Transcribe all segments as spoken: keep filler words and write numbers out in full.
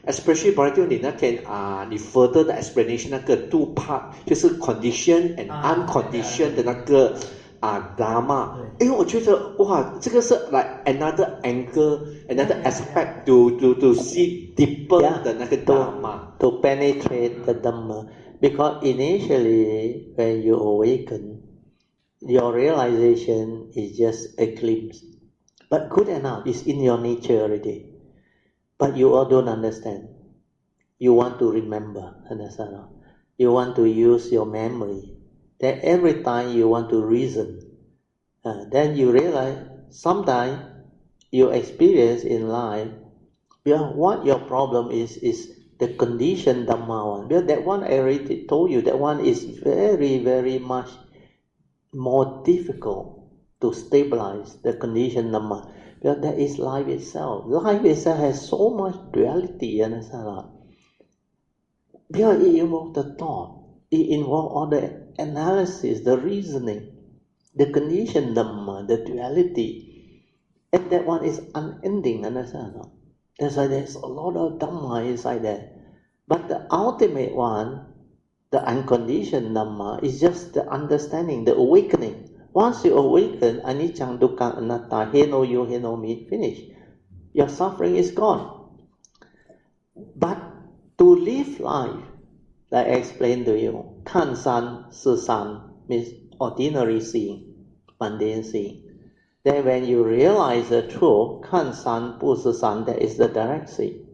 especially Bharati 你那天啊、uh, 你 further 的 explanation 那个 two part 就是 condition and unconditioned 的那个啊、uh, dharma， 因为我觉得哇，这个是 like another angle another aspect to to to see deeper 的那个 dharma to, to penetrate the dhamma, because initially when you awaken your realization is just a glimpse, but good enough, it's in your nature already. But you all don't understand. You want to remember, understand? You want to use your memory. That every time you want to reason, uh, then you realize sometimes you experience in life, yeah, what your problem is is the conditioned dhamma one. Because that one I already told you, that one is very, very much more difficult to stabilize the conditioned dhamma. Because that is life itself. Life itself has so much duality, understand? Because it involves the thought, it involves all the analysis, the reasoning, the conditioned dhamma, the duality. And that one is unending, understand? That's why there's a lot of dhamma inside there. But the ultimate one, the unconditioned dhamma, is just the understanding, the awakening. Once you awaken, anicca, dukkha, anatta, he no you, he no me, finish. Your suffering is gone. But to live life, like I explained to you, kan san, si san, means ordinary seeing, mundane seeing. Then when you realize the truth, kan san, pu si san, that is the direct seeing.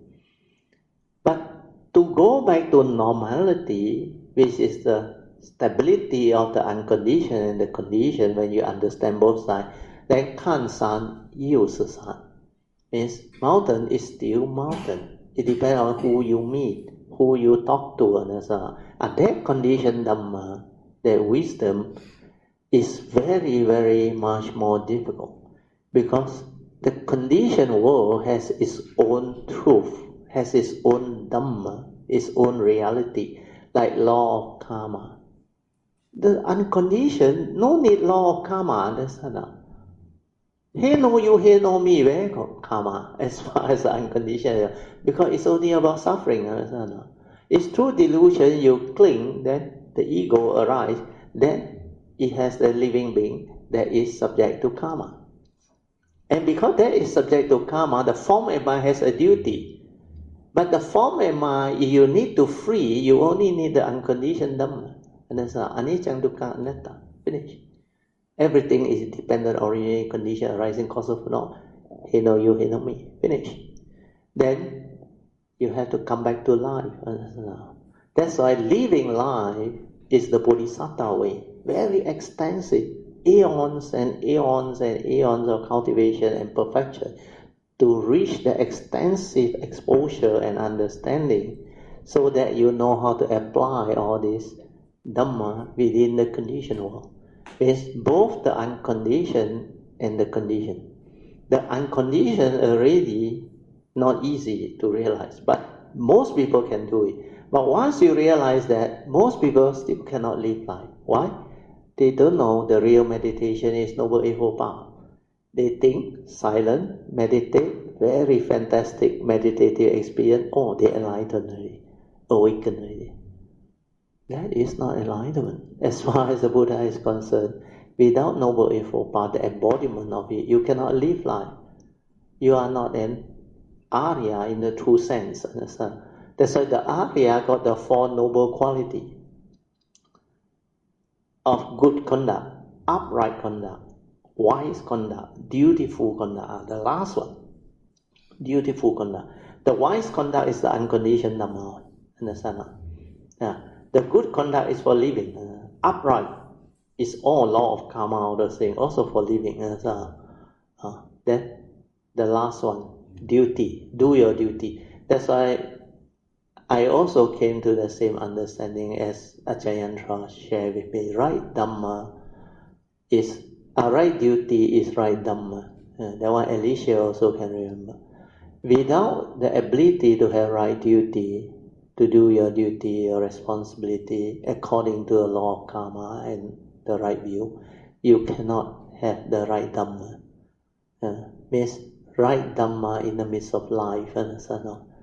But to go back to normality, which is the stability of the unconditioned and the condition, when you understand both sides, then kan san, yu si san. Means mountain is still mountain. It depends on who you meet, who you talk to, and so on. And that conditioned dhamma, that wisdom, is very, very much more difficult. Because the conditioned world has its own truth, has its own dhamma, its own reality, like law of karma. The unconditioned, no need law of karma, understand? He know you, he know me, where got karma, as far as the unconditioned, because it's only about suffering, understand? It's through delusion you cling, then the ego arises, then it has a living being that is subject to karma. And because that is subject to karma, the form and mind has a duty. But the form and mind, if you need to free, you only need the unconditioned dhamma. And that's anicca, dukkha, anatta. Finish. Everything is dependent, originating, condition, arising, cause of law. He know you, he know me. Finish. Then you have to come back to life. That's why living life is the bodhisattva way. Very extensive. Eons and eons and eons of cultivation and perfection to reach the extensive exposure and understanding, so that you know how to apply all this dhamma within the conditioned world. It's both the unconditioned and the conditioned. The unconditioned already not easy to realize, but most people can do it. But once you realize that, most people still cannot live life. Why? They don't know the real meditation is Noble Eightfold Path. They think silent, meditate, very fantastic meditative experience. Oh, they enlightened already, awakened already. That is not enlightenment. As far as the Buddha is concerned, without Noble Eightfold Path, the embodiment of it, you cannot live life. You are not an Arya in the true sense, understand? That's why the Arya got the four noble qualities of good conduct, upright conduct, wise conduct, dutiful conduct. The last one, dutiful conduct. The wise conduct is the unconditioned dhamma. Understand? Yeah. The good conduct is for living. Uh, upright is all law of karma, all those things, also for living. Uh, uh, then the last one, duty. Do your duty. That's why I also came to the same understanding as Ajayantra shared with me. Right dhamma is, a right duty is right dhamma. Uh, that one Alicia also can remember. Without the ability to have right duty, to do your duty, your responsibility according to the law of karma and the right view, you cannot have the right dhamma. Uh, means right dhamma in the midst of life, and so on.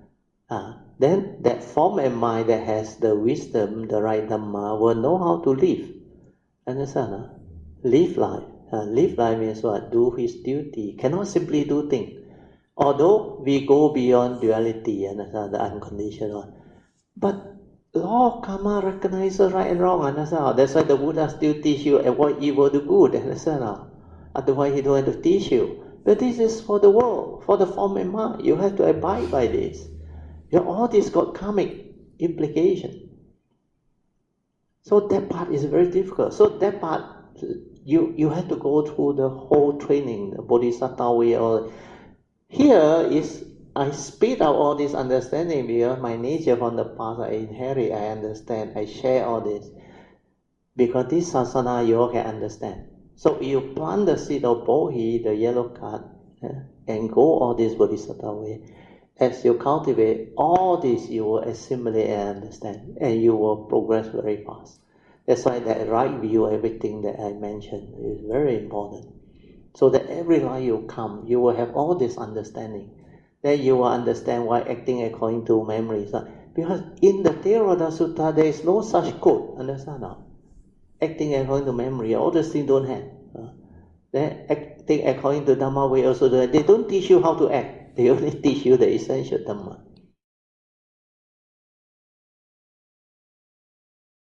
Uh, then that form and mind that has the wisdom, the right Dhamma, will know how to live. Understand? Huh? Live life. Uh, live life means what? Do his duty. Cannot simply do things. Although we go beyond duality, understand, the unconditional. But law of karma recognizes right and wrong, understand? That's why the Buddha still teach you avoid evil, do good, understand? Otherwise he don't want to teach you. But this is for the world, for the form and mind. You have to abide by this. You know, all this got karmic implication. So that part is very difficult. So that part, you you have to go through the whole training, the Bodhisattva way. Or here is I speed out all this understanding because my nature from the past I inherit, I understand, I share all this. Because this sasana you all can understand. So you plant the seed of Bodhi, the yellow card, yeah, and go all this Bodhisattva way. As you cultivate all this, you will assimilate and understand, and you will progress very fast. That's why that right view, everything that I mentioned, is very important. So that every life you come, you will have all this understanding. Then you will understand why acting according to memories. Because in the Theravada Sutta, there is no such code. Understand now? Acting according to memory, all those things don't have. Then acting according to Dhamma way also, they don't teach you how to act. They only teach you the essential Dhamma.